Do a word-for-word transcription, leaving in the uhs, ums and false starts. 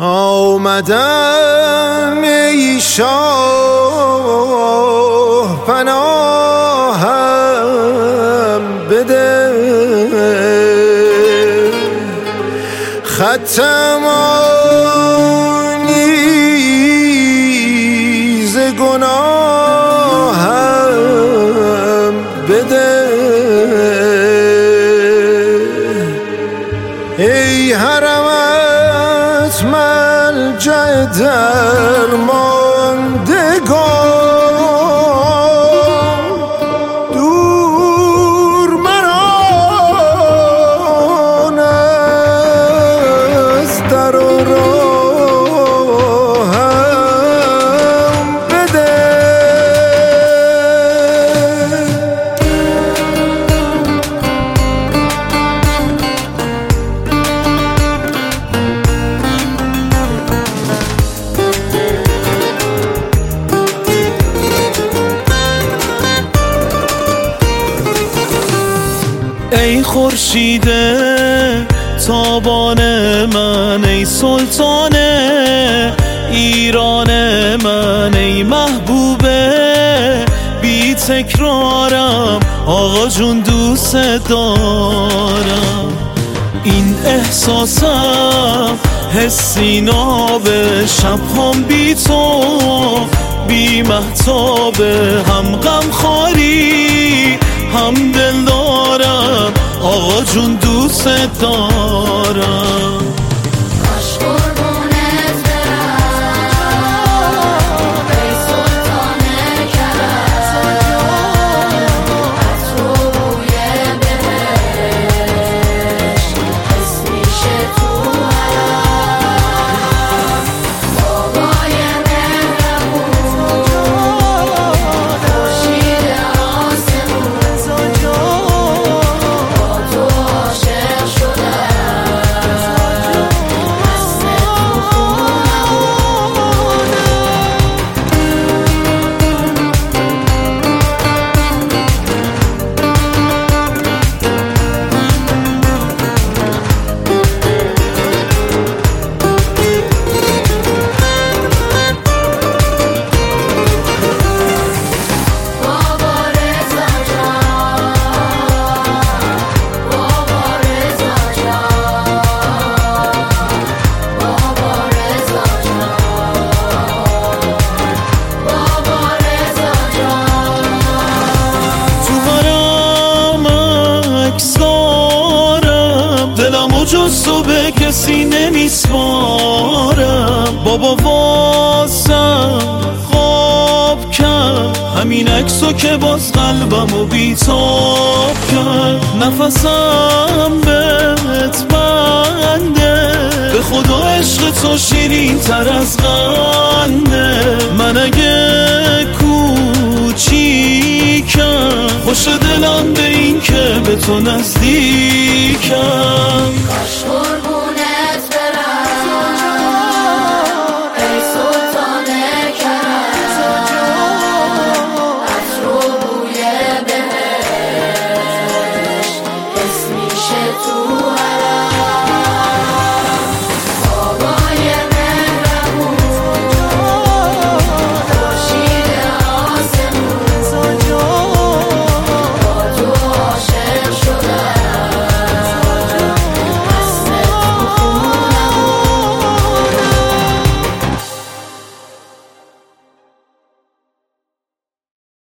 آمدم ای شاه پناهم بده، ختم آنیز گناهم بده. ای حرمت ملجأ درماندگان، دور مران از در و راهم بده. ای خورشید تابان من، ای سلطان ایران من، ای محبوب بی تکرارم، آقا جون دوست دارم. این احساسم حسی ناب، شبهام بی تو بی مهتاب، هم غم خاری هم دل دارم، آقا جون دوست دارم. جز تو به کسی نمیسپارم، بابا واسم خواب کرد همین عکسو که باز قلبمو بیتاب کرد. نفسم بهت بنده، به خدا عشق تو شیرین تر از قنده. من اگه کوچیکم خوش دلم به این که به تو نزدیکم.